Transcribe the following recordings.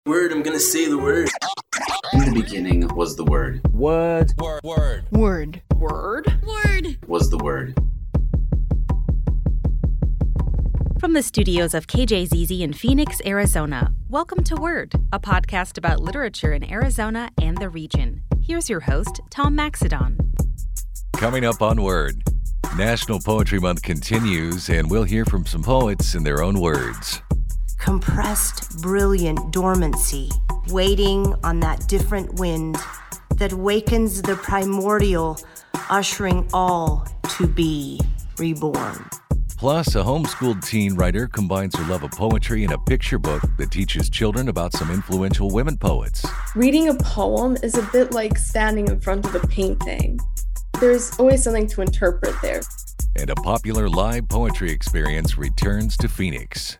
Word, I'm gonna say the word. In the beginning was the Word. Word. Was the Word. From the studios of KJZZ in Phoenix, Arizona, welcome to Word, a podcast about literature in Arizona and the region. Here's your host, Tom Maxedon. Coming up on Word, National Poetry Month continues, and we'll hear from some poets in their own words. Compressed, brilliant dormancy, waiting on that different wind that wakens the primordial, ushering all to be reborn. Plus, a homeschooled teen writer combines her love of poetry in a picture book that teaches children about some influential women poets. Reading a poem is a bit like standing in front of a painting. There's always something to interpret there. And a popular live poetry experience returns to Phoenix.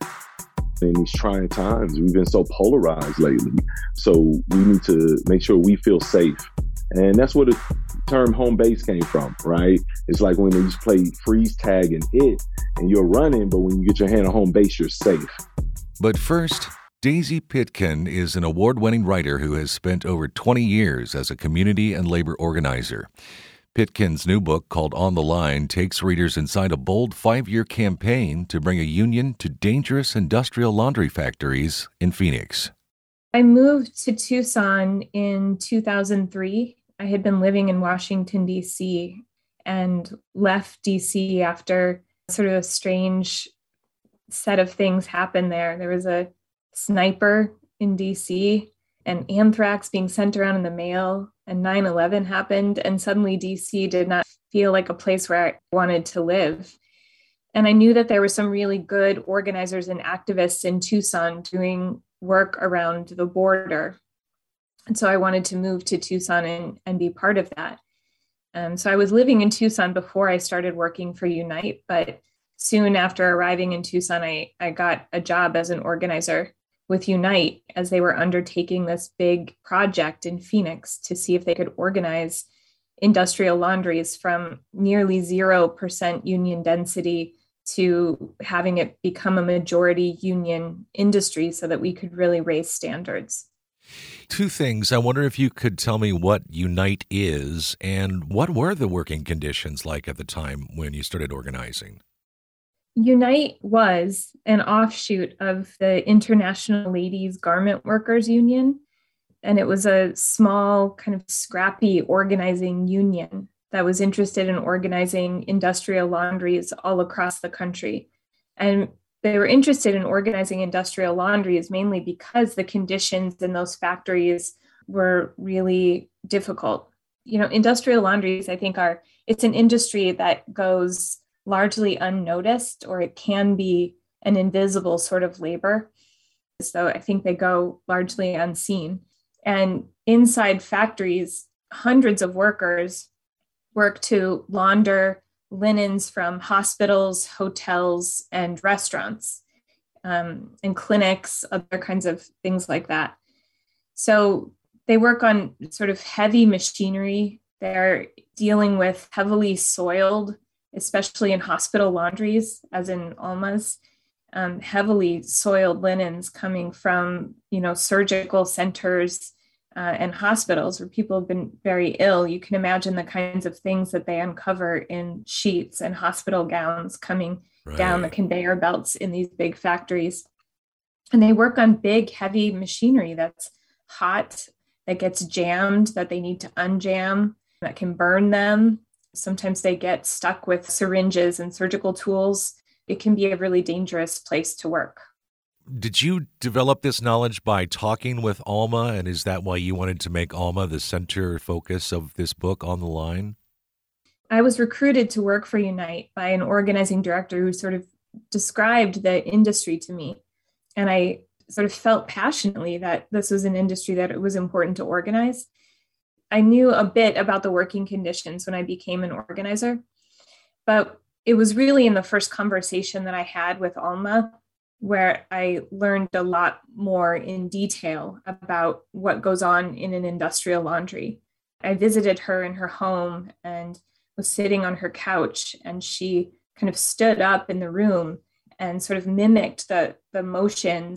In these trying times, we've been so polarized lately. So we need to make sure we feel safe. And that's where the term home base came from, right? It's like when they just play freeze tag and you're running, but when you get your hand on home base, you're safe. But first, Daisy Pitkin is an award-winning writer who has spent over 20 years as a community and labor organizer. Pitkin's new book, called On the Line, takes readers inside a bold 5-year campaign to bring a union to dangerous industrial laundry factories in Phoenix. I moved to Tucson in 2003. I had been living in Washington, D.C., and left D.C. after sort of a strange set of things happened there. There was a sniper in D.C., and anthrax being sent around in the mail, and 9/11 happened, and suddenly DC did not feel like a place where I wanted to live. And I knew that there were some really good organizers and activists in Tucson doing work around the border. And so I wanted to move to Tucson and be part of that. So I was living in Tucson before I started working for Unite, but soon after arriving in Tucson, I got a job as an organizer with Unite as they were undertaking this big project in Phoenix to see if they could organize industrial laundries from nearly 0% union density to having it become a majority union industry so that we could really raise standards. Two things. I wonder if you could tell me what Unite is and what were the working conditions like at the time when you started organizing? Unite was an offshoot of the International Ladies Garment Workers Union, and it was a small, kind of scrappy organizing union that was interested in organizing industrial laundries all across the country. And they were interested in organizing industrial laundries mainly because the conditions in those factories were really difficult. You know, industrial laundries, I think, it's an industry that goes largely unnoticed, or it can be an invisible sort of labor. So I think they go largely unseen. And inside factories, hundreds of workers work to launder linens from hospitals, hotels, and restaurants, and clinics, other kinds of things like that. So they work on sort of heavy machinery. They're dealing with heavily soiled, especially in hospital laundries, as in Alma's, heavily soiled linens coming from, surgical centers and hospitals where people have been very ill. You can imagine the kinds of things that they uncover in sheets and hospital gowns coming down the conveyor belts in these big factories. And they work on big, heavy machinery that's hot, that gets jammed, that they need to unjam, that can burn them. Sometimes they get stuck with syringes and surgical tools. It can be a really dangerous place to work. Did you develop this knowledge by talking with Alma, and is that why you wanted to make Alma the center focus of this book, On the Line? I was recruited to work for Unite by an organizing director who sort of described the industry to me. And I sort of felt passionately that this was an industry that it was important to organize. I knew a bit about the working conditions when I became an organizer, but it was really in the first conversation that I had with Alma where I learned a lot more in detail about what goes on in an industrial laundry. I visited her in her home and was sitting on her couch, and she kind of stood up in the room and sort of mimicked the motions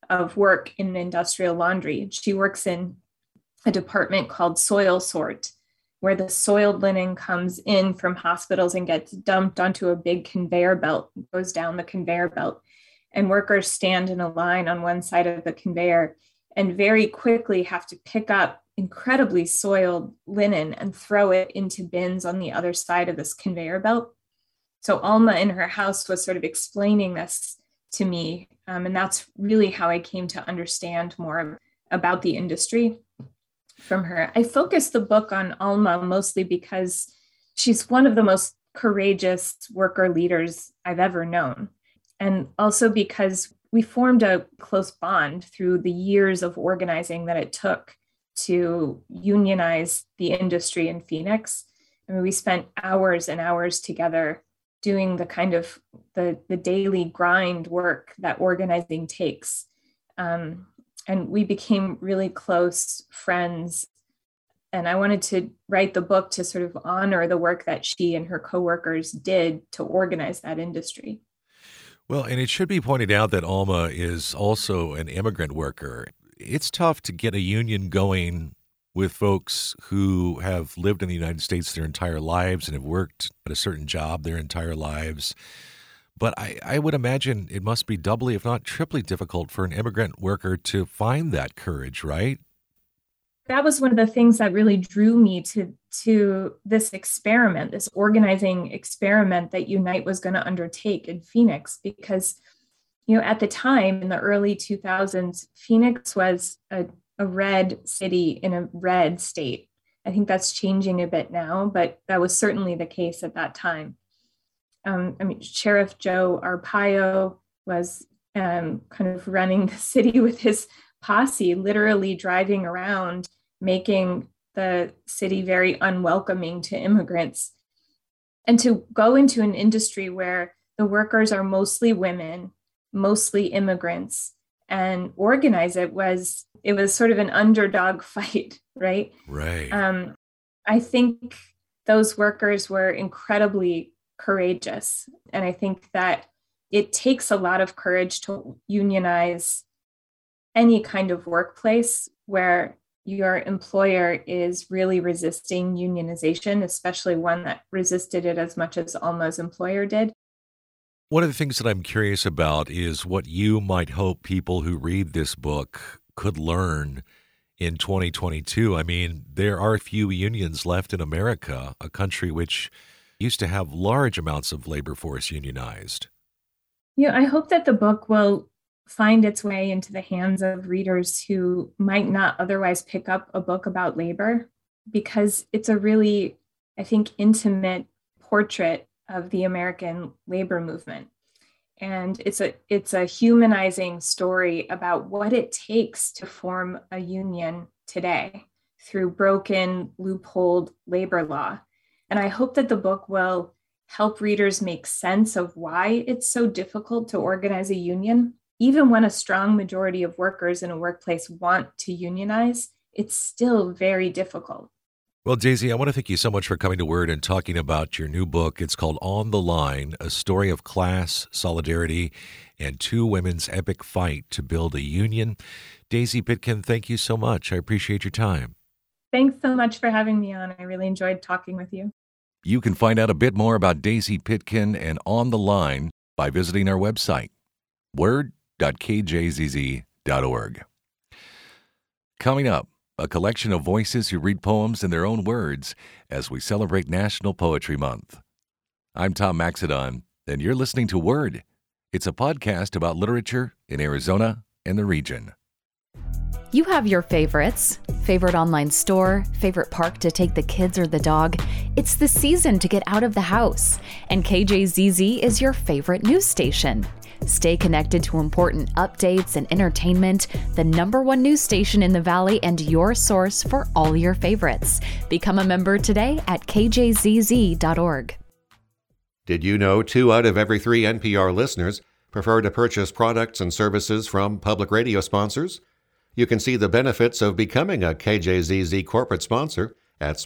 of work in industrial laundry. She works in a department called soil sort, where the soiled linen comes in from hospitals and gets dumped onto a big conveyor belt, goes down the conveyor belt. And workers stand in a line on one side of the conveyor and very quickly have to pick up incredibly soiled linen and throw it into bins on the other side of this conveyor belt. So Alma in her house was sort of explaining this to me. And that's really how I came to understand more about the industry from her. I focused the book on Alma mostly because she's one of the most courageous worker leaders I've ever known. And also because we formed a close bond through the years of organizing that it took to unionize the industry in Phoenix. I mean, we spent hours and hours together doing the kind of the daily grind work that organizing takes. And we became really close friends. And I wanted to write the book to sort of honor the work that she and her coworkers did to organize that industry. Well, and it should be pointed out that Alma is also an immigrant worker. It's tough to get a union going with folks who have lived in the United States their entire lives and have worked at a certain job their entire lives. But I would imagine it must be doubly, if not triply difficult for an immigrant worker to find that courage, right? That was one of the things that really drew me to this experiment, this organizing experiment that Unite was going to undertake in Phoenix, because, at the time in the early 2000s, Phoenix was a red city in a red state. I think that's changing a bit now, but that was certainly the case at that time. Sheriff Joe Arpaio was kind of running the city with his posse, literally driving around, making the city very unwelcoming to immigrants. And to go into an industry where the workers are mostly women, mostly immigrants, and organize it was sort of an underdog fight, right? Right. I think those workers were incredibly courageous. And I think that it takes a lot of courage to unionize any kind of workplace where your employer is really resisting unionization, especially one that resisted it as much as Alma's employer did. One of the things that I'm curious about is what you might hope people who read this book could learn in 2022. I mean, there are few unions left in America, a country which used to have large amounts of labor force unionized. I hope that the book will find its way into the hands of readers who might not otherwise pick up a book about labor, because it's a really, I think, intimate portrait of the American labor movement. And it's a humanizing story about what it takes to form a union today through broken, loopholed labor law. And I hope that the book will help readers make sense of why it's so difficult to organize a union. Even when a strong majority of workers in a workplace want to unionize, it's still very difficult. Well, Daisy, I want to thank you so much for coming to Word and talking about your new book. It's called On the Line, A Story of Class, Solidarity, and Two Women's Epic Fight to Build a Union. Daisy Pitkin, thank you so much. I appreciate your time. Thanks so much for having me on. I really enjoyed talking with you. You can find out a bit more about Daisy Pitkin and On the Line by visiting our website, word.kjzz.org. Coming up, a collection of voices who read poems in their own words as we celebrate National Poetry Month. I'm Tom Maxedon, and you're listening to Word. It's a podcast about literature in Arizona and the region. You have your favorites. Favorite online store, favorite park to take the kids or the dog. It's the season to get out of the house, and KJZZ is your favorite news station. Stay connected to important updates and entertainment, the #1 news station in the Valley and your source for all your favorites. Become a member today at kjzz.org. Did you know 2 out of every 3 NPR listeners prefer to purchase products and services from public radio sponsors? You can see the benefits of becoming a KJZZ corporate sponsor at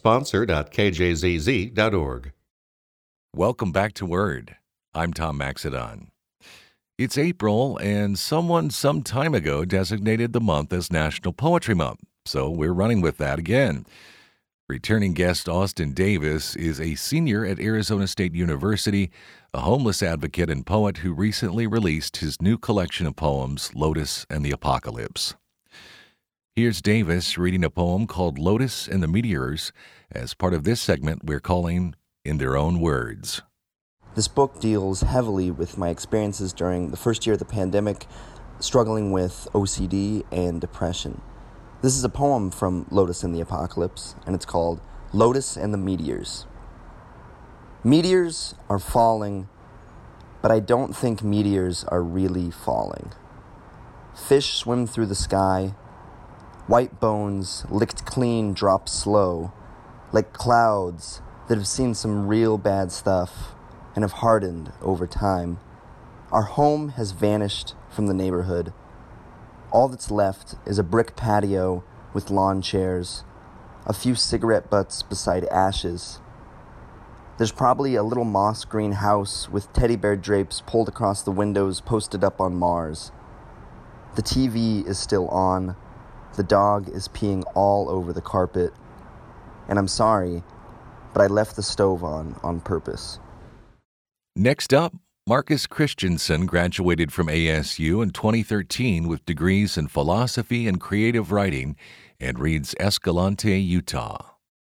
sponsor.kjzz.org. Welcome back to Word. I'm Tom Maxedon. It's April, and someone some time ago designated the month as National Poetry Month, so we're running with that again. Returning guest Austin Davis is a senior at Arizona State University, a homeless advocate and poet who recently released his new collection of poems, Lotus and the Apocalypse. Here's Davis reading a poem called Lotus and the Meteors as part of this segment we're calling In Their Own Words. This book deals heavily with my experiences during the first year of the pandemic, struggling with OCD and depression. This is a poem from Lotus and the Apocalypse, and it's called Lotus and the Meteors. Meteors are falling, but I don't think meteors are really falling. Fish swim through the sky. White bones, licked clean, drop slow, like clouds that have seen some real bad stuff and have hardened over time. Our home has vanished from the neighborhood. All that's left is a brick patio with lawn chairs, a few cigarette butts beside ashes. There's probably a little moss green house with teddy bear drapes pulled across the windows posted up on Mars. The TV is still on. The dog is peeing all over the carpet. And I'm sorry, but I left the stove on purpose. Next up, Marcus Christensen graduated from ASU in 2013 with degrees in philosophy and creative writing and reads Escalante, Utah.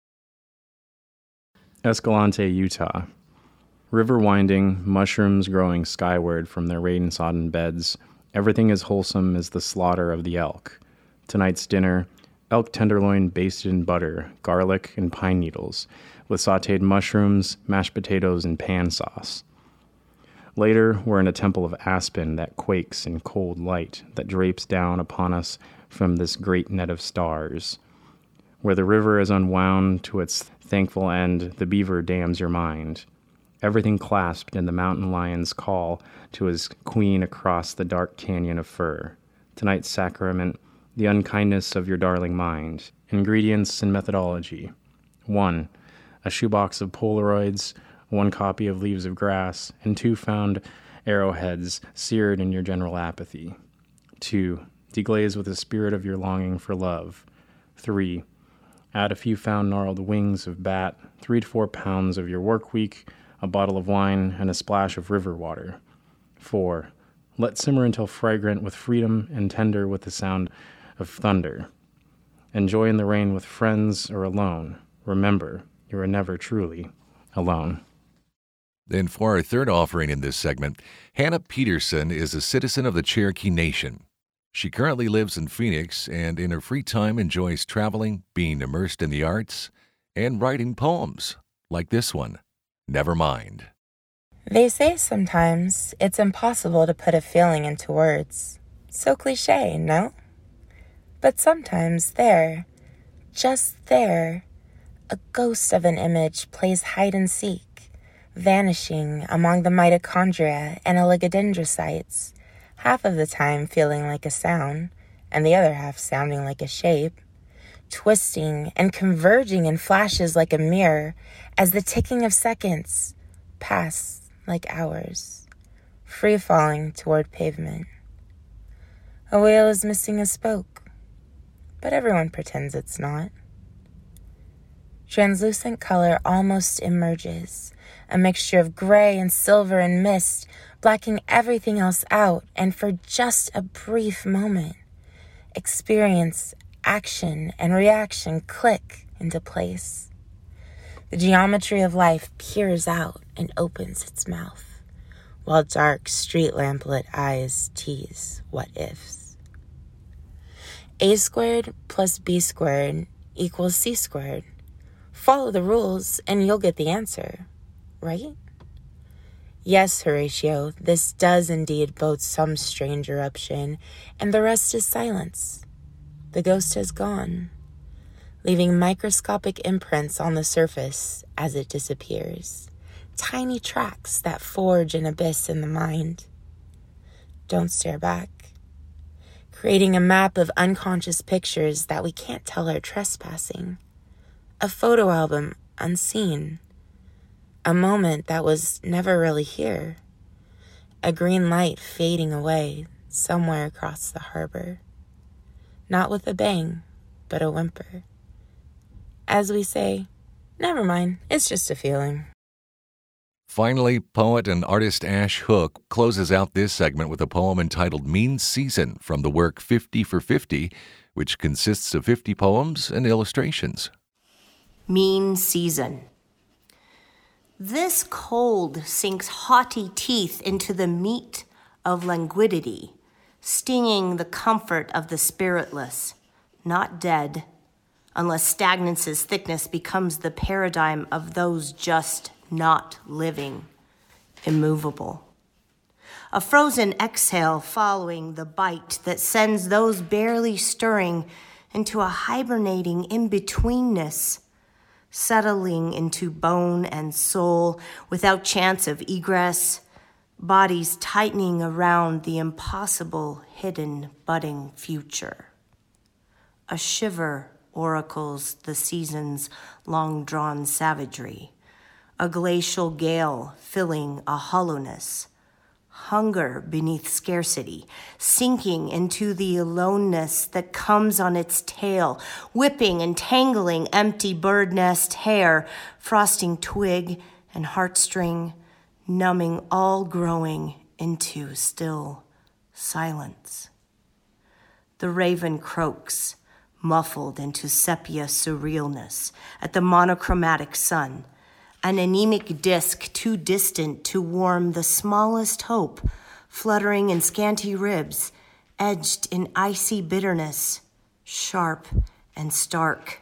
Escalante, Utah. River winding, mushrooms growing skyward from their rain-sodden beds. Everything as wholesome as the slaughter of the elk. Tonight's dinner, elk tenderloin basted in butter, garlic, and pine needles, with sautéed mushrooms, mashed potatoes, and pan sauce. Later, we're in a temple of aspen that quakes in cold light that drapes down upon us from this great net of stars. Where the river is unwound to its thankful end, the beaver dams your mind. Everything clasped in the mountain lion's call to his queen across the dark canyon of fur. Tonight's sacrament, the unkindness of your darling mind. Ingredients and methodology. 1. A shoebox of Polaroids, 1 copy of Leaves of Grass, and 2 found arrowheads seared in your general apathy. 2. Deglaze with the spirit of your longing for love. 3. Add a few found gnarled wings of bat, 3 to 4 pounds of your work week, a bottle of wine, and a splash of river water. 4. Let simmer until fragrant with freedom and tender with the sound of thunder. Enjoy in the rain with friends or alone. Remember, you are never truly alone. Then for our third offering in this segment, Hannah Peterson is a citizen of the Cherokee Nation. She currently lives in Phoenix and in her free time enjoys traveling, being immersed in the arts, and writing poems like this one, Never Mind. They say sometimes it's impossible to put a feeling into words. So cliché, no? But sometimes there, just there, a ghost of an image plays hide and seek, vanishing among the mitochondria and oligodendrocytes, half of the time feeling like a sound, and the other half sounding like a shape, twisting and converging in flashes like a mirror as the ticking of seconds pass like hours, free-falling toward pavement. A wheel is missing a spoke, but everyone pretends it's not. Translucent color almost emerges, a mixture of gray and silver and mist, blacking everything else out, and for just a brief moment, experience, action, and reaction click into place. The geometry of life peers out and opens its mouth, while dark street lamplit eyes tease what ifs. A squared plus B squared equals C squared. Follow the rules and you'll get the answer, right? Yes, Horatio, this does indeed bode some strange eruption, and the rest is silence. The ghost has gone, leaving microscopic imprints on the surface as it disappears, tiny tracks that forge an abyss in the mind. Don't stare back, creating a map of unconscious pictures that we can't tell are trespassing, a photo album unseen, a moment that was never really here, a green light fading away somewhere across the harbor. Not with a bang, but a whimper. As we say, never mind, it's just a feeling. Finally, poet and artist Ash Hook closes out this segment with a poem entitled Mean Season from the work 50 for 50, which consists of 50 poems and illustrations. Mean season. This cold sinks haughty teeth into the meat of languidity, stinging the comfort of the spiritless, not dead, unless stagnance's thickness becomes the paradigm of those just not living, immovable. A frozen exhale following the bite that sends those barely stirring into a hibernating in-betweenness, settling into bone and soul without chance of egress, bodies tightening around the impossible, hidden, budding future. A shiver oracles the season's long-drawn savagery, a glacial gale filling a hollowness, hunger beneath scarcity, sinking into the aloneness that comes on its tail, whipping and tangling empty bird nest hair, frosting twig and heartstring, numbing all growing into still silence. The raven croaks, muffled into sepia surrealness at the monochromatic sun, an anemic disk too distant to warm the smallest hope, fluttering in scanty ribs, edged in icy bitterness, sharp and stark.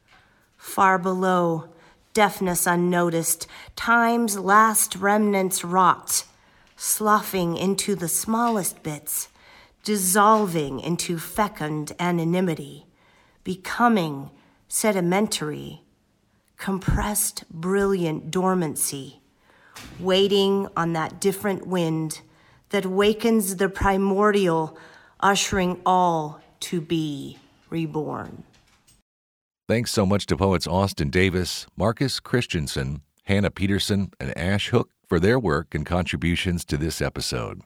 Far below, deafness unnoticed, time's last remnants rot, sloughing into the smallest bits, dissolving into fecund anonymity, becoming sedimentary, compressed, brilliant dormancy, waiting on that different wind that wakens the primordial, ushering all to be reborn. Thanks so much to poets Austin Davis, Marcus Christensen, Hannah Peterson, and Ash Hook for their work and contributions to this episode.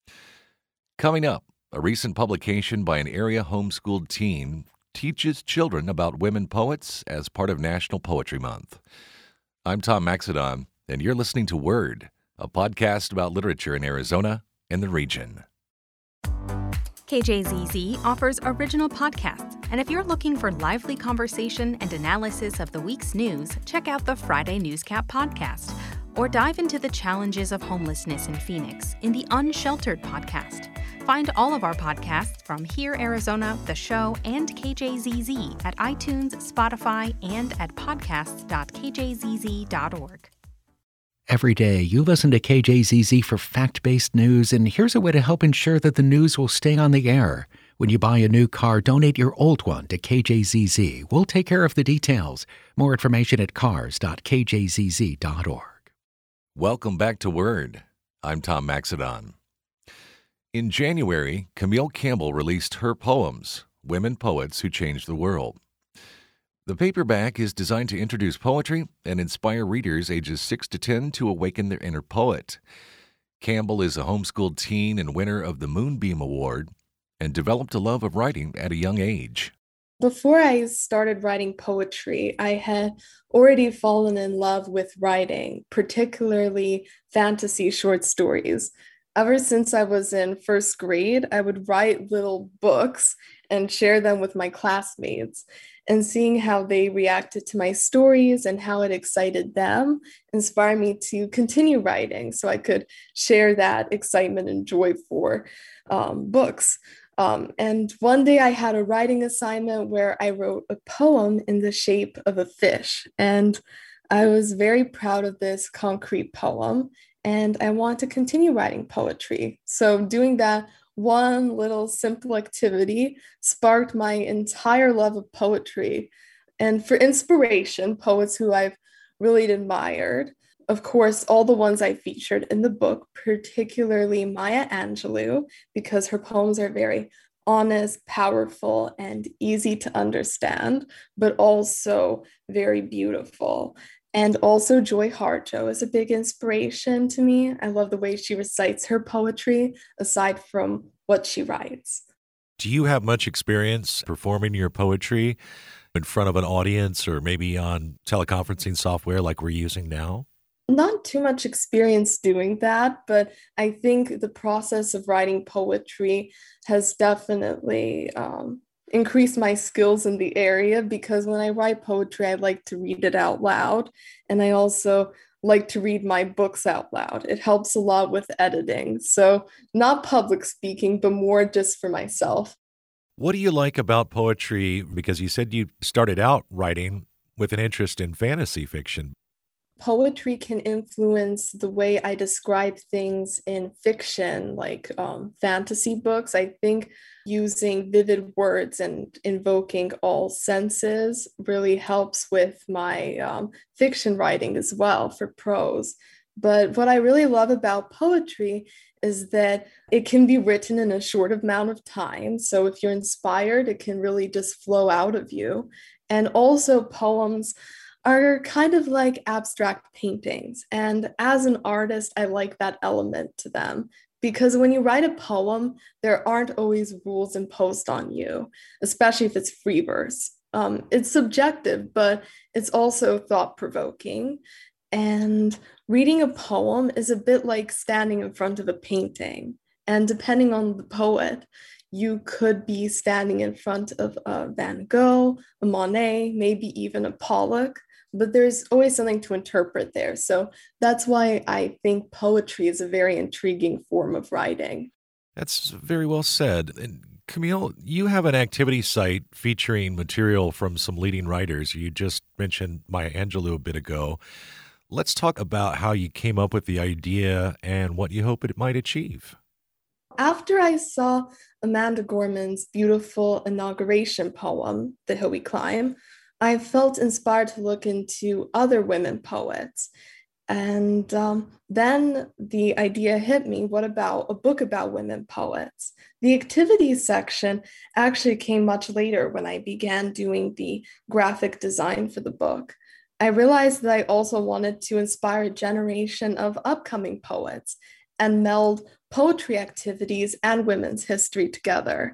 Coming up, a recent publication by an area homeschooled teen teaches children about women poets as part of National Poetry Month. I'm Tom Maxedon, and you're listening to Word, a podcast about literature in Arizona and the region. KJZZ offers original podcasts, and if you're looking for lively conversation and analysis of the week's news, check out the Friday Newscap podcast, or dive into the challenges of homelessness in Phoenix in the Unsheltered podcast. Find all of our podcasts from Here Arizona, the show, and KJZZ at iTunes, Spotify, and at podcasts.kjzz.org. Every day, you listen to KJZZ for fact-based news, and here's a way to help ensure that the news will stay on the air. When you buy a new car, donate your old one to KJZZ. We'll take care of the details. More information at cars.kjzz.org. Welcome back to Word. I'm Tom Maxedon. In January, Camille Campbell released her poems, Women Poets Who Changed the World. The paperback is designed to introduce poetry and inspire readers ages 6 to 10 to awaken their inner poet. Campbell is a homeschooled teen and winner of the Moonbeam Award and developed a love of writing at a young age. Before I started writing poetry, I had already fallen in love with writing, particularly fantasy short stories. Ever since I was in first grade, I would write little books and share them with my classmates. And seeing how they reacted to my stories and how it excited them inspired me to continue writing so I could share that excitement and joy for books. And one day I had a writing assignment where I wrote a poem in the shape of a fish. And I was very proud of this concrete poem. And I want to continue writing poetry. So doing that one little simple activity sparked my entire love of poetry. And for inspiration, poets who I've really admired, of course, all the ones I featured in the book, particularly Maya Angelou, because her poems are very honest, powerful, and easy to understand, but also very beautiful. And also Joy Harjo is a big inspiration to me. I love the way she recites her poetry aside from what she writes. Do you have much experience performing your poetry in front of an audience or maybe on teleconferencing software like we're using now? Not too much experience doing that, but I think the process of writing poetry has definitely increased my skills in the area, because when I write poetry, I like to read it out loud. And I also like to read my books out loud. It helps a lot with editing. So not public speaking, but more just for myself. What do you like about poetry? Because you said you started out writing with an interest in fantasy fiction. Poetry can influence the way I describe things in fiction, like fantasy books. I think using vivid words and invoking all senses really helps with my fiction writing as well for prose. But what I really love about poetry is that it can be written in a short amount of time. So if you're inspired, it can really just flow out of you. And also poems are kind of like abstract paintings. And as an artist, I like that element to them, because when you write a poem, there aren't always rules imposed on you, especially if it's free verse. It's subjective, but it's also thought-provoking. And reading a poem is a bit like standing in front of a painting. And depending on the poet, you could be standing in front of a Van Gogh, a Monet, maybe even a Pollock, but there's always something to interpret there. So that's why I think poetry is a very intriguing form of writing. That's very well said. And Camille, you have an activity site featuring material from some leading writers. You just mentioned Maya Angelou a bit ago. Let's talk about how you came up with the idea and what you hope it might achieve. After I saw Amanda Gorman's beautiful inauguration poem, The Hill We Climb, I felt inspired to look into other women poets. And then the idea hit me, what about a book about women poets? The activities section actually came much later when I began doing the graphic design for the book. I realized that I also wanted to inspire a generation of upcoming poets and meld poetry activities and women's history together.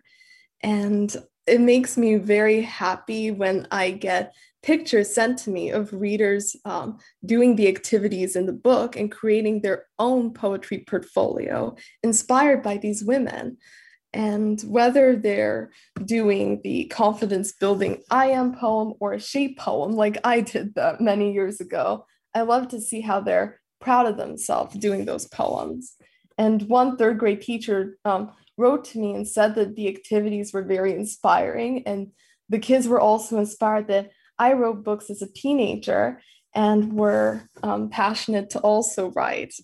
And it makes me very happy when I get pictures sent to me of readers doing the activities in the book and creating their own poetry portfolio inspired by these women. And whether they're doing the confidence building I am poem or a shape poem, like I did that many years ago, I love to see how they're proud of themselves doing those poems. And one third grade teacher wrote to me and said that the activities were very inspiring. And the kids were also inspired that I wrote books as a teenager and were passionate to also write,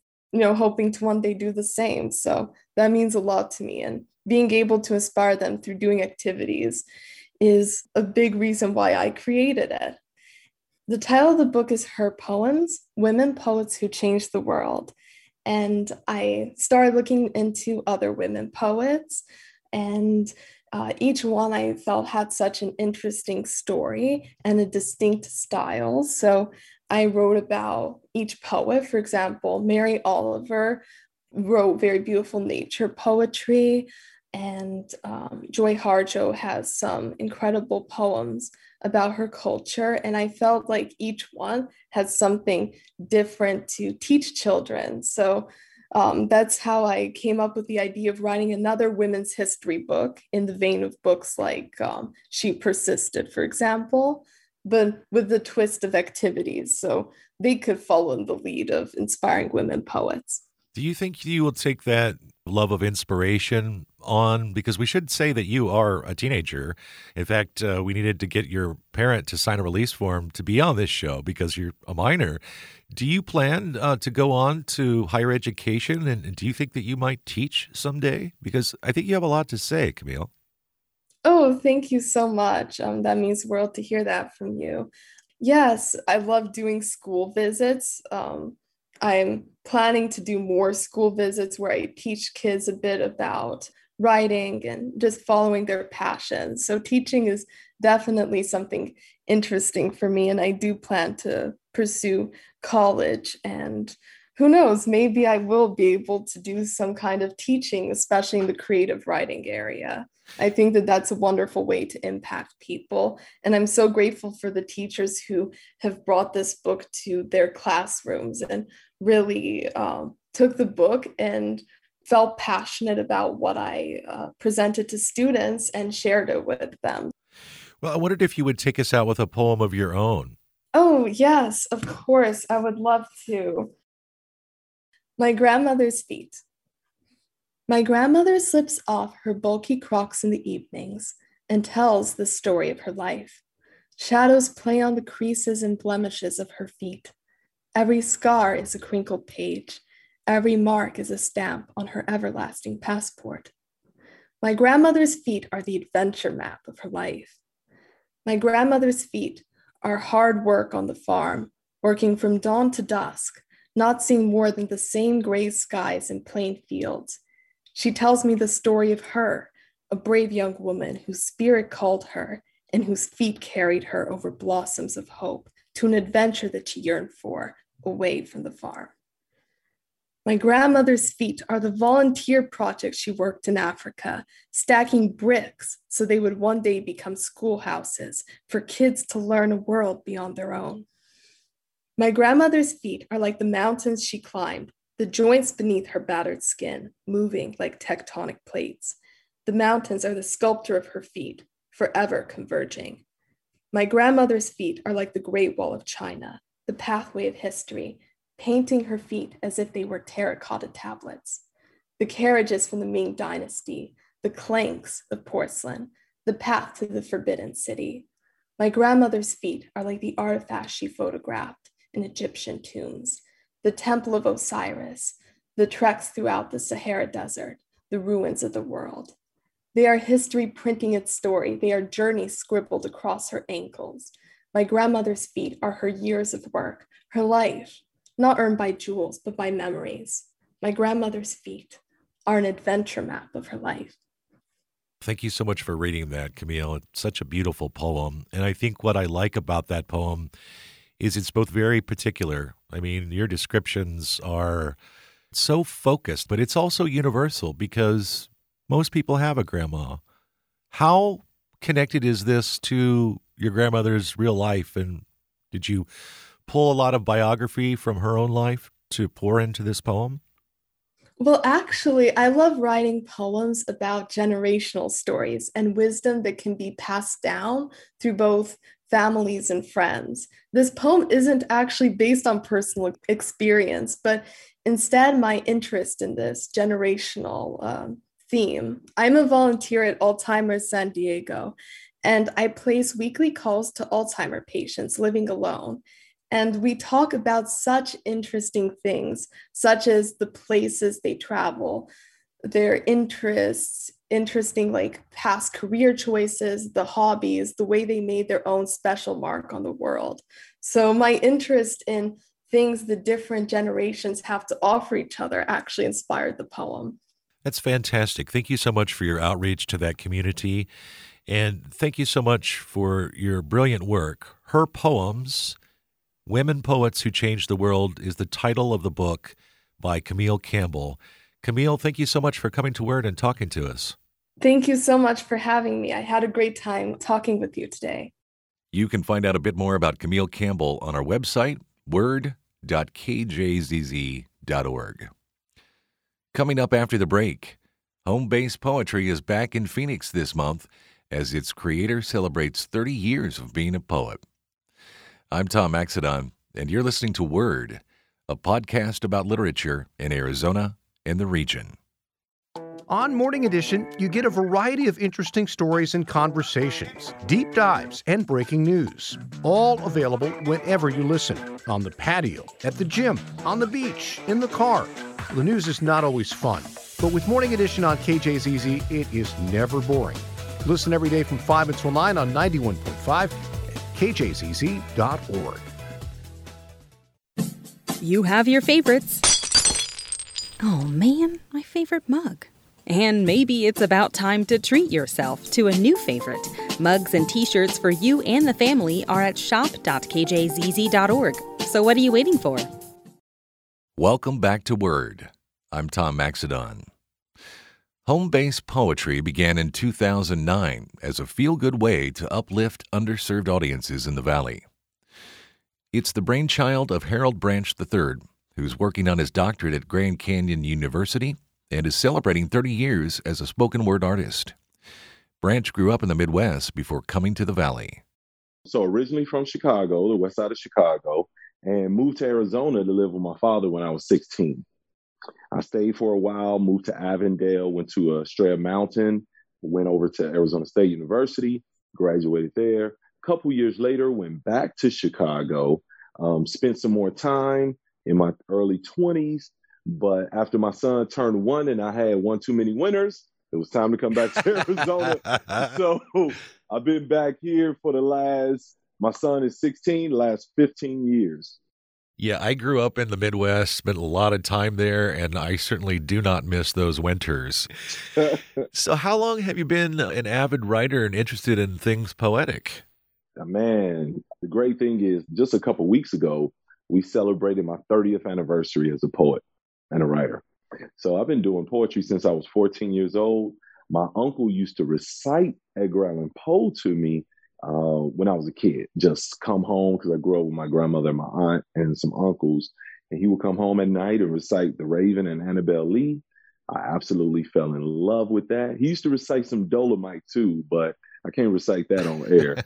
hoping to one day do the same. So that means a lot to me. And being able to inspire them through doing activities is a big reason why I created it. The title of the book is Her Poems, Women Poets Who Changed the World. And I started looking into other women poets, and each one I felt had such an interesting story and a distinct style. So I wrote about each poet. For example, Mary Oliver wrote very beautiful nature poetry, and Joy Harjo has some incredible poems about her culture. And I felt like each one has something different to teach children. So that's how I came up with the idea of writing another women's history book in the vein of books like She Persisted, for example, but with the twist of activities. So they could follow in the lead of inspiring women poets. Do you think you will take that love of inspiration on? Because we should say that you are a teenager. In fact, we needed to get your parent to sign a release form to be on this show because you're a minor. Do you plan to go on to higher education? And do you think that you might teach someday? Because I think you have a lot to say, Camille. Oh, thank you so much. That means the world to hear that from you. Yes, I love doing school visits. I'm planning to do more school visits where I teach kids a bit about writing and just following their passions. So teaching is definitely something interesting for me. And I do plan to pursue college, and who knows, maybe I will be able to do some kind of teaching, especially in the creative writing area. I think that that's a wonderful way to impact people. And I'm so grateful for the teachers who have brought this book to their classrooms and really took the book and felt passionate about what I presented to students and shared it with them. Well, I wondered if you would take us out with a poem of your own. Oh, yes, of course. I would love to. My grandmother's feet. My grandmother slips off her bulky Crocs in the evenings and tells the story of her life. Shadows play on the creases and blemishes of her feet. Every scar is a crinkled page. Every mark is a stamp on her everlasting passport. My grandmother's feet are the adventure map of her life. My grandmother's feet are hard work on the farm, working from dawn to dusk, not seeing more than the same gray skies and plain fields. She tells me the story of her, a brave young woman whose spirit called her and whose feet carried her over blossoms of hope to an adventure that she yearned for, away from the farm. My grandmother's feet are the volunteer projects she worked in Africa, stacking bricks so they would one day become schoolhouses for kids to learn a world beyond their own. My grandmother's feet are like the mountains she climbed, the joints beneath her battered skin, moving like tectonic plates. The mountains are the sculptor of her feet, forever converging. My grandmother's feet are like the Great Wall of China, the pathway of history, painting her feet as if they were terracotta tablets. The carriages from the Ming Dynasty, the clanks of porcelain, the path to the Forbidden City. My grandmother's feet are like the artifacts she photographed in Egyptian tombs, the Temple of Osiris, the treks throughout the Sahara Desert, the ruins of the world. They are history printing its story. They are journeys scribbled across her ankles. My grandmother's feet are her years of work, her life, not earned by jewels, but by memories. My grandmother's feet are an adventure map of her life. Thank you so much for reading that, Camille. It's such a beautiful poem. And I think what I like about that poem is it's both very particular. I mean, your descriptions are so focused, but it's also universal because most people have a grandma. How connected is this to your grandmother's real life? And did you pull a lot of biography from her own life to pour into this poem? Well, actually, I love writing poems about generational stories and wisdom that can be passed down through both families and friends. This poem isn't actually based on personal experience, but instead my interest in this generational theme. I'm a volunteer at Alzheimer's San Diego, and I place weekly calls to Alzheimer patients living alone. And we talk about such interesting things, such as the places they travel, their interests, interesting like past career choices, the hobbies, the way they made their own special mark on the world. So my interest in things the different generations have to offer each other actually inspired the poem. That's fantastic. Thank you so much for your outreach to that community. And thank you so much for your brilliant work. Her Poems, Women Poets Who Changed the World is the title of the book by Camille Campbell. Camille, thank you so much for coming to Word and talking to us. Thank you so much for having me. I had a great time talking with you today. You can find out a bit more about Camille Campbell on our website, word.kjzz.org. Coming up after the break, Home Base Poetry is back in Phoenix this month as its creator celebrates 30 years of being a poet. I'm Tom Maxedon, and you're listening to Word, a podcast about literature in Arizona and the region. On Morning Edition, you get a variety of interesting stories and conversations, deep dives, and breaking news. All available whenever you listen. On the patio, at the gym, on the beach, in the car. The news is not always fun, but with Morning Edition on KJZZ, it is never boring. Listen every day from 5 until 9 on 91.5 at kjzz.org. You have your favorites. Oh man, my favorite mug. And maybe it's about time to treat yourself to a new favorite. Mugs and t-shirts for you and the family are at shop.kjzz.org. So what are you waiting for? Welcome back to Word. I'm Tom Maxedon. Home-based poetry began in 2009 as a feel-good way to uplift underserved audiences in the Valley. It's the brainchild of Harold Branch III, who's working on his doctorate at Grand Canyon University and is celebrating 30 years as a spoken word artist. Branch grew up in the Midwest before coming to the Valley. So originally from Chicago, the west side of Chicago, and moved to Arizona to live with my father when I was 16. I stayed for a while, moved to Avondale, went to Estrella Mountain, went over to Arizona State University, graduated there. A couple years later, went back to Chicago, spent some more time in my early 20s. But after my son turned 1 and I had one too many winters, it was time to come back to Arizona. So I've been back here for my son is 16, last 15 years. Yeah, I grew up in the Midwest, spent a lot of time there, and I certainly do not miss those winters. So how long have you been an avid writer and interested in things poetic? Man, the great thing is just a couple weeks ago, we celebrated my 30th anniversary as a poet and a writer. So I've been doing poetry since I was 14 years old. My uncle used to recite Edgar Allan Poe to me when I was a kid. Just come home, because I grew up with my grandmother, my aunt, and some uncles. And he would come home at night and recite The Raven and Annabel Lee. I absolutely fell in love with that. He used to recite some Dolomite too, but I can't recite that on air.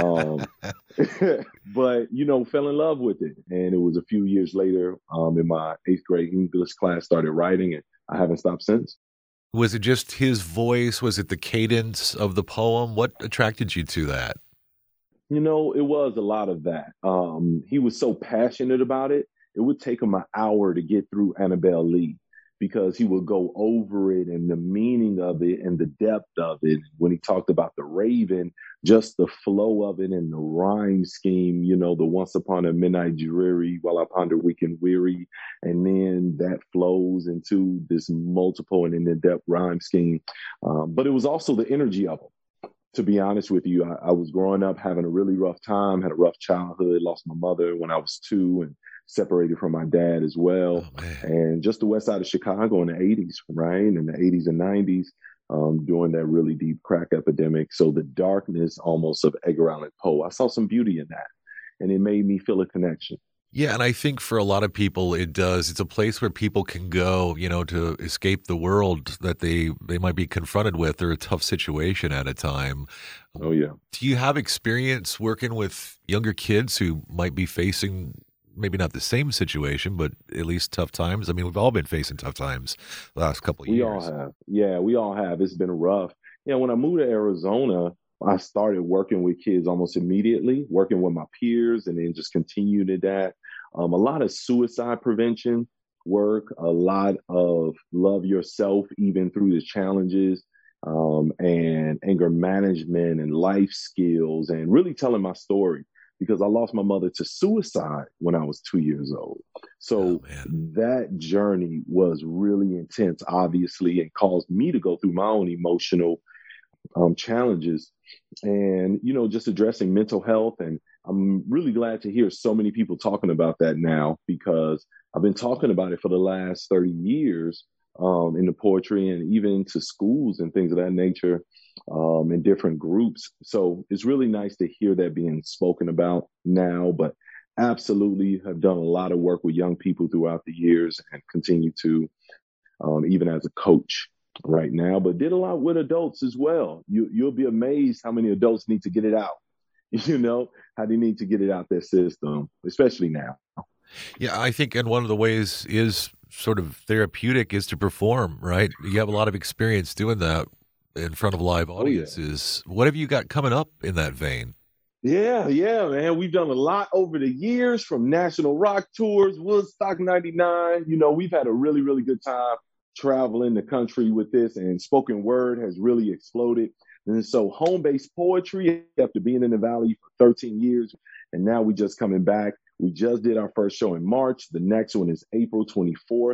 But, fell in love with it. And it was a few years later in my 8th grade English class, started writing, and I haven't stopped since. Was it just his voice? Was it the cadence of the poem? What attracted you to that? It was a lot of that. He was so passionate about it. It would take him an hour to get through Annabel Lee, because he would go over it and the meaning of it and the depth of it. When he talked about the Raven, just the flow of it and the rhyme scheme, the once upon a midnight dreary, while I ponder weak and weary. And then that flows into this multiple and in-depth rhyme scheme. But it was also the energy of them. To be honest with you, I was growing up having a really rough time, had a rough childhood, lost my mother when I was 2, and separated from my dad as well. And just the west side of Chicago in the 80s, right? In the 80s and 90s, during that really deep crack epidemic. So the darkness almost of Edgar Allan Poe, I saw some beauty in that. And it made me feel a connection. Yeah, and I think for a lot of people it does. It's a place where people can go, to escape the world that they might be confronted with, or a tough situation at a time. Oh, yeah. Do you have experience working with younger kids who might be facing maybe not the same situation, but at least tough times? I mean, we've all been facing tough times the last couple of years. We all have. Yeah, we all have. It's been rough. When I moved to Arizona, I started working with kids almost immediately, working with my peers, and then just continued to that. A lot of suicide prevention work, a lot of love yourself, even through the challenges, and anger management and life skills, and really telling my story, because I lost my mother to suicide when I was 2 years old. So that journey was really intense, obviously, and caused me to go through my own emotional challenges, and, just addressing mental health. And I'm really glad to hear so many people talking about that now, because I've been talking about it for the last 30 years in the poetry, and even to schools and things of that nature, in different groups. So it's really nice to hear that being spoken about now, but absolutely have done a lot of work with young people throughout the years, and continue to, even as a coach right now, but did a lot with adults as well. You'll be amazed how many adults need to get it out, how they need to get it out their system, especially now. Yeah, I think, and one of the ways is sort of therapeutic is to perform, right? You have a lot of experience doing that in front of live audiences. Oh, yeah. What have you got coming up in that vein? Yeah, man. We've done a lot over the years, from national rock tours, Woodstock 99. We've had a really, really good time traveling the country with this, and spoken word has really exploded. And so home-based poetry, after being in the Valley for 13 years, and now we just coming back. We just did our first show in March. The next one is April 24th.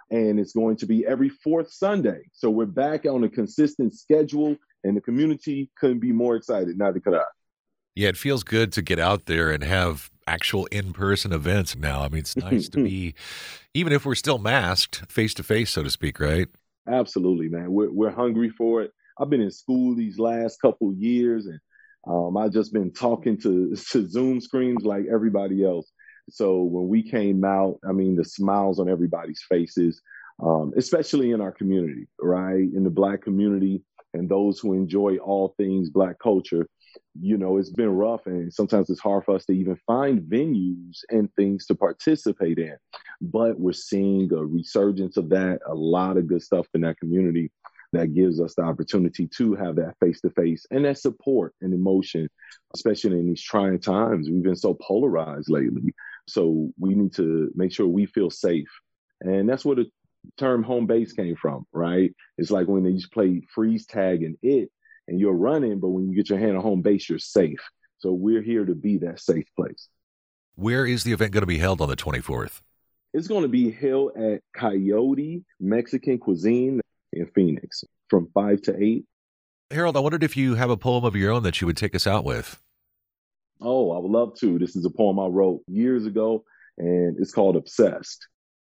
And it's going to be every fourth Sunday. So we're back on a consistent schedule, and the community couldn't be more excited. Neither could I. Yeah, it feels good to get out there and have actual in-person events now. I mean, it's nice to be, even if we're still masked, face-to-face, so to speak, right? Absolutely, man. We're hungry for it. I've been in school these last couple years, and I've just been talking to Zoom screens like everybody else. So when we came out, I mean, the smiles on everybody's faces, especially in our community, right? In the Black community and those who enjoy all things Black culture, you know, it's been rough, and sometimes it's hard for us to even find venues and things to participate in. But we're seeing a resurgence of that, a lot of good stuff in that community that gives us the opportunity to have that face-to-face and that support and emotion, especially in these trying times. We've been so polarized lately. So we need to make sure we feel safe. And that's where the term home base came from, right? It's like when they used to play freeze tag and you're running, but when you get your hand on home base, you're safe. So we're here to be that safe place. Where is the event going to be held on the 24th? It's going to be held at Coyote Mexican Cuisine in Phoenix from 5 to 8. Harold, I wondered if you have a poem of your own that you would take us out with. Oh, I would love to. This is a poem I wrote years ago, and it's called Obsessed.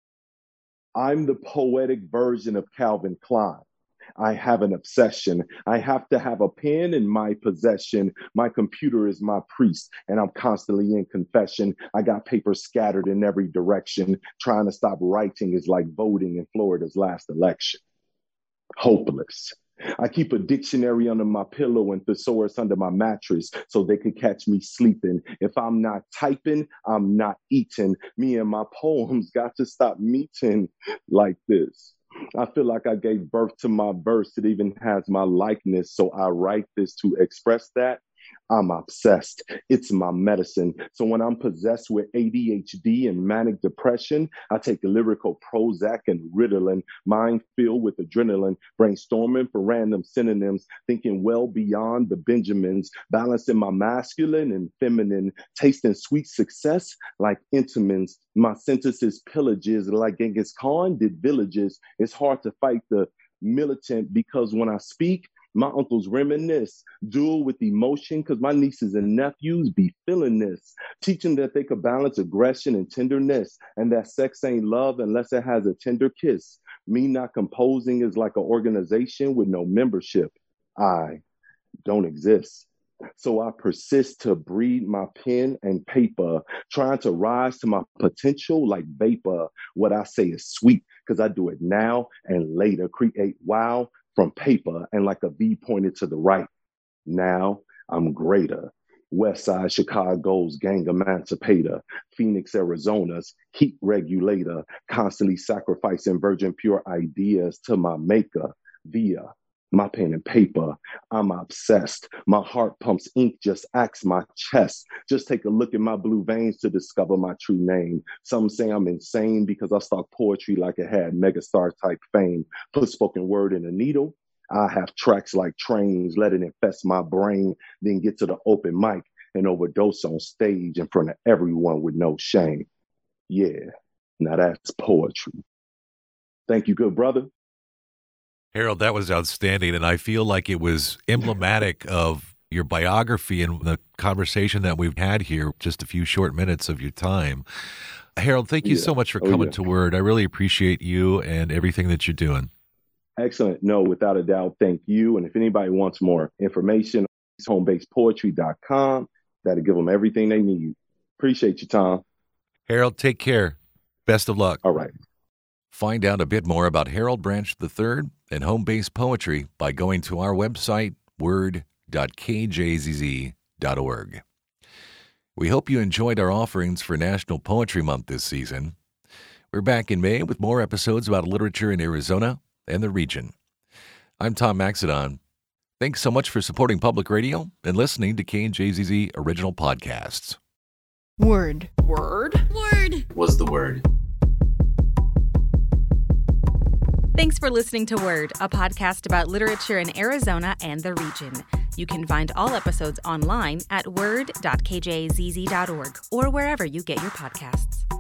I'm the poetic version of Calvin Klein. I have an obsession. I have to have a pen in my possession. My computer is my priest, and I'm constantly in confession. I got paper scattered in every direction. Trying to stop writing is like voting in Florida's last election. Hopeless. I keep a dictionary under my pillow and thesaurus under my mattress so they could catch me sleeping. If I'm not typing, I'm not eating. Me and my poems got to stop meeting like this. I feel like I gave birth to my verse. It even has my likeness. So I write this to express that. I'm obsessed. It's my medicine. So when I'm possessed with ADHD and manic depression, I take a lyrical Prozac and Ritalin, mind filled with adrenaline, brainstorming for random synonyms, thinking well beyond the Benjamins, balancing my masculine and feminine, tasting sweet success like Intamins. My sentences pillages like Genghis Khan did villages. It's hard to fight the militant because when I speak, my uncles reminisce, duel with emotion, because my nieces and nephews be feeling this, teaching that they could balance aggression and tenderness, and that sex ain't love unless it has a tender kiss. Me not composing is like an organization with no membership. I don't exist. So I persist to breed my pen and paper, trying to rise to my potential like vapor. What I say is sweet, because I do it now and later. Create wow from paper and like a V pointed to the right. Now I'm greater. West Side Chicago's gang emancipator. Phoenix, Arizona's heat regulator. Constantly sacrificing virgin pure ideas to my maker via my pen and paper. I'm obsessed. My heart pumps ink, just ask my chest. Just take a look at my blue veins to discover my true name. Some say I'm insane because I stalk poetry like it had megastar type fame. Put spoken word in a needle. I have tracks like trains, let it infest my brain, then get to the open mic and overdose on stage in front of everyone with no shame. Yeah, now that's poetry. Thank you, good brother. Harold, that was outstanding, and I feel like it was emblematic of your biography and the conversation that we've had here, just a few short minutes of your time. Harold, thank you so much for coming to Word. I really appreciate you and everything that you're doing. Excellent. No, without a doubt, thank you. And if anybody wants more information, it's homebasepoetry.com. That'll give them everything they need. Appreciate you, Tom. Harold, take care. Best of luck. All right. Find out a bit more about Harold Branch III and Home Base Poetry by going to our website, word.kjzz.org. We hope you enjoyed our offerings for National Poetry Month this season. We're back in May with more episodes about literature in Arizona and the region. I'm Tom Maxedon. Thanks so much for supporting public radio and listening to KJZZ original podcasts. Word. Word. Word was the word. Thanks for listening to Word, a podcast about literature in Arizona and the region. You can find all episodes online at word.kjzz.org or wherever you get your podcasts.